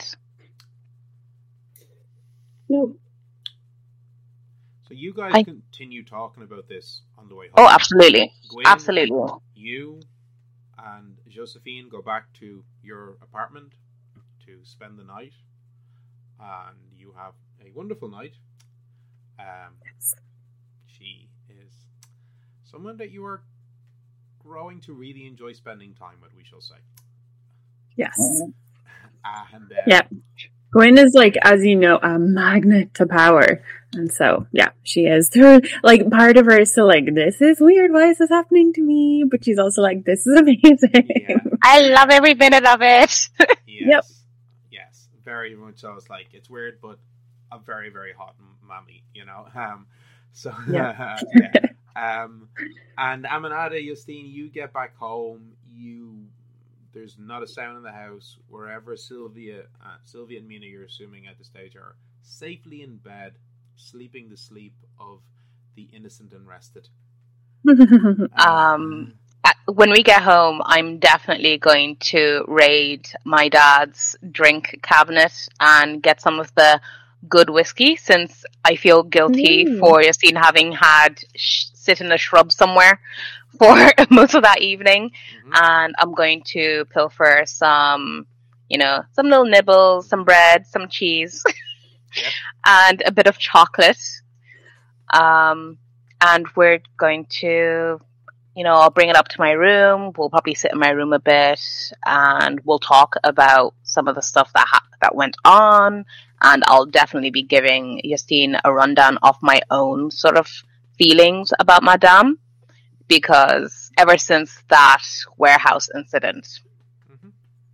No, So you guys I- continue talking about this on the way home. Oh, absolutely. Gwen, Absolutely. You and Josephine go back to your apartment to spend the night, and you have a wonderful night. Um, she is someone that you are growing to really enjoy spending time with, we shall say. Yes. And uh, Yeah. Gwen is like, as you know, a magnet to power. And so, yeah, she is. Like, part of her is still like, this is weird. Why is this happening to me? But she's also like, this is amazing. Yeah. I love every minute of it. Yes. Yep. Yes. Very much so. It's like, it's weird, but a very, very hot mammy, you know? Um, so, Yeah. yeah. Um, and Aminata, Justine, you get back home. You there's not a sound in the house. Wherever Sylvia, uh, Sylvia and Mina, you're assuming at this stage, are safely in bed, sleeping the sleep of the innocent and rested. Um, at- when we get home, I'm definitely going to raid my dad's drink cabinet and get some of the good whiskey, since I feel guilty Mm. for Justine having had sh- sit in a shrub somewhere for most of that evening. Mhm. And I'm going to pilfer some, you know, some little nibbles, some bread, some cheese, Yep. and a bit of chocolate. Um, and we're going to, you know, I'll bring it up to my room. We'll probably sit in my room a bit, and we'll talk about some of the stuff that ha- that went on. And I'll definitely be giving Justine a rundown of my own sort of feelings about Madame, because ever since that warehouse incident, Mhm.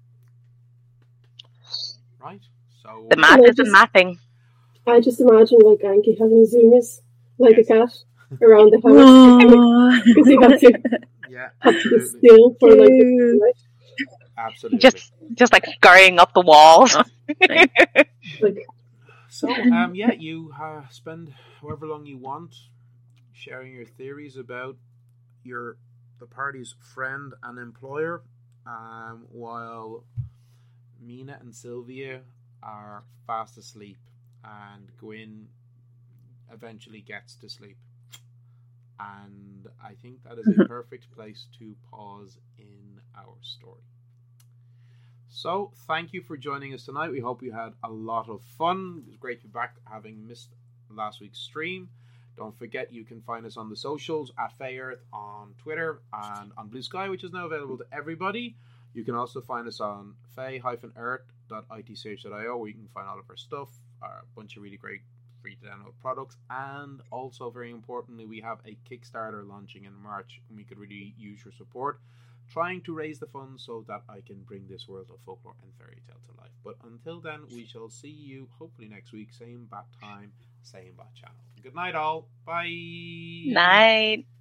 Right. So the mat I isn't just- mapping. I just imagine like Anki having zoomies like Yes. a cat around the house because he had to yeah, have to be absolutely, still for like Cute. the night. absolutely. Just, just like scurrying up the walls. Like So, um, yeah, you uh, spend however long you want sharing your theories about your the party's friend and employer, um, while Mina and Sylvia are fast asleep, and Gwyn eventually gets to sleep. And I think that is a perfect place to pause in our story. So, thank you for joining us tonight. We hope you had a lot of fun. It was great to be back, having missed last week's stream. Don't forget, you can find us on the socials at Fayearth on Twitter and on Blue Sky, which is now available to everybody. You can also find us on fay dash earth dot I T C H dot I O, where you can find all of our stuff, a bunch of really great free to download products, and also, very importantly, we have a Kickstarter launching in March, and we could really use your support, trying to raise the funds so that I can bring this world of folklore and fairy tale to life. But until then, we shall see you hopefully next week, same bat time, same bat channel. Good night, all. Bye. Night.